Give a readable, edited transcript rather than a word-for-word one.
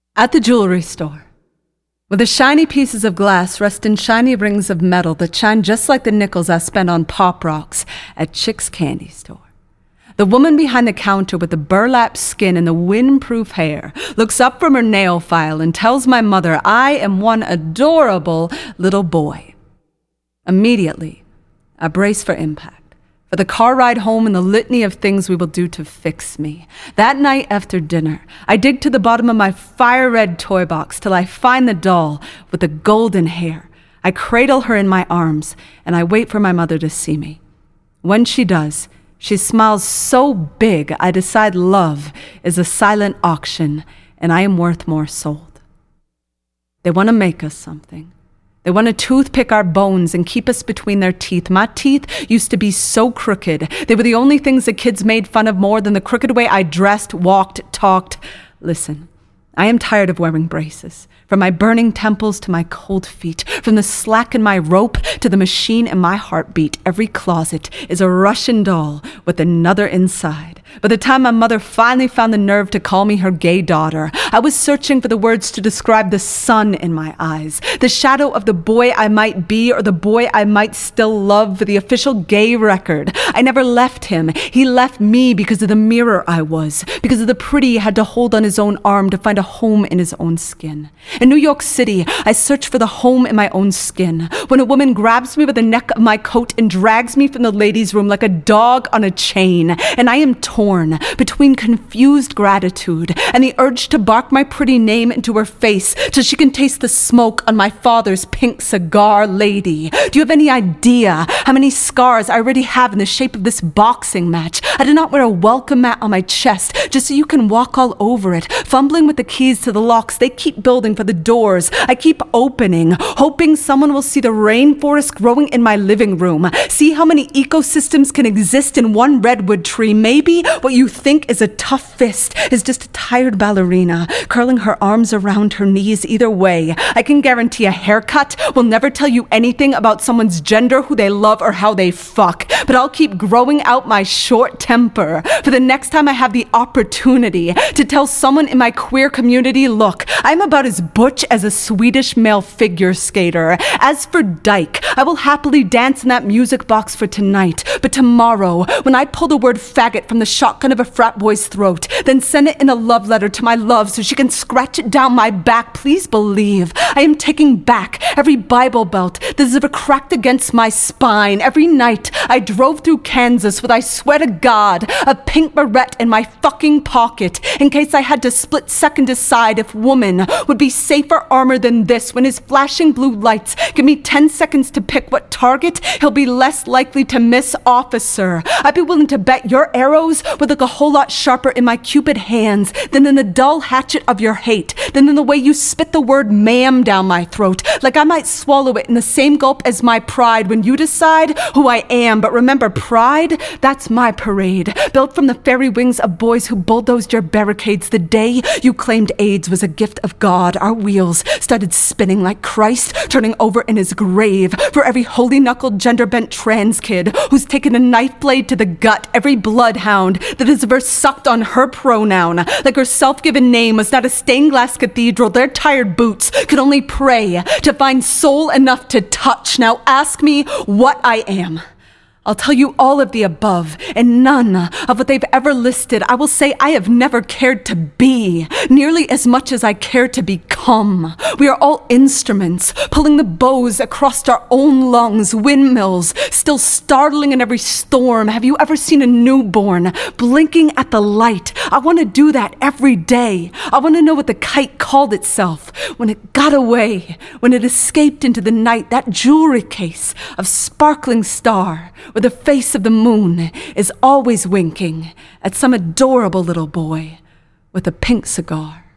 At the jewelry store, where the shiny pieces of glass rest in shiny rings of metal that shine just like the nickels I spent on Pop Rocks at Chick's Candy Store. The woman behind the counter with the burlap skin and the windproof hair looks up from her nail file and tells my mother I am one adorable little boy. Immediately, I brace for impact. For the car ride home and the litany of things we will do to fix me. That night after dinner, I dig to the bottom of my fire-red toy box till I find the doll with the golden hair. I cradle her in my arms, and I wait for my mother to see me. When she does, she smiles so big I decide love is a silent auction, and I am worth more sold. They want to make us something. They want to toothpick our bones and keep us between their teeth. My teeth used to be so crooked. They were the only things the kids made fun of more than the crooked way I dressed, walked, talked. Listen, I am tired of wearing braces. From my burning temples to my cold feet, from the slack in my rope to the machine in my heartbeat, every closet is a Russian doll with another inside. By the time my mother finally found the nerve to call me her gay daughter, I was searching for the words to describe the sun in my eyes, the shadow of the boy I might be or the boy I might still love for the official gay record. I never left him. He left me because of the mirror I was, because of the pretty he had to hold on his own arm to find a home in his own skin. In New York City, I search for the home in my own skin. When a woman grabs me by the neck of my coat and drags me from the ladies' room like a dog on a chain, and I am torn between confused gratitude and the urge to bark my pretty name into her face till she can taste the smoke on my father's pink cigar. Lady, do you have any idea how many scars I already have in the shape of this boxing match? I do not wear a welcome mat on my chest just so you can walk all over it, fumbling with the keys to the locks. They keep building for the doors. I keep opening, hoping someone will see the rainforest growing in my living room, see how many ecosystems can exist in one redwood tree. Maybe what you think is a tough fist is just a tired ballerina curling her arms around her knees. Either way, I can guarantee a haircut will never tell you anything about someone's gender, who they love, or how they fuck. But I'll keep growing out my short temper for the next time I have the opportunity to tell someone in my queer community, look, I'm about as butch as a Swedish male figure skater. As for Dyke, I will happily dance in that music box for tonight. But tomorrow, when I pull the word faggot from the shotgun of a frat boy's throat, then send it in a love letter to my love so she can scratch it down my back, please believe I am taking back every Bible belt that has ever cracked against my spine. Every night I drove through Kansas with, I swear to God, a pink barrette in my fucking pocket in case I had to split second decide if woman would be safer armor than this. When his flashing blue lights give me 10 seconds to pick what target he'll be less likely to miss, officer, I'd be willing to bet your arrows would look a whole lot sharper in my Cupid hands than in the dull hatchet of your hate, than in the way you spit the word ma'am down my throat, like I might swallow it in the same gulp as my pride when you decide who I am. But remember, pride, that's my parade, built from the fairy wings of boys who bulldozed your barricades the day you claimed AIDS was a gift of God. Our wheels started spinning like Christ turning over in his grave for every holy-knuckled, gender-bent trans kid who's taken a knife blade to the gut, every bloodhound that has ever sucked on her pronoun like her self-given name was not a stained glass cathedral. Their tired boots could only pray to find soul enough to touch. Now ask me what I am. I'll tell you all of the above and none of what they've ever listed. I will say I have never cared to be nearly as much as I care to become. We are all instruments, pulling the bows across our own lungs, windmills, still startling in every storm. Have you ever seen a newborn blinking at the light? I want to do that every day. I want to know what the kite called itself when it got away, when it escaped into the night, that jewelry case of sparkling star, where the face of the moon is always winking at some adorable little boy with a pink cigar.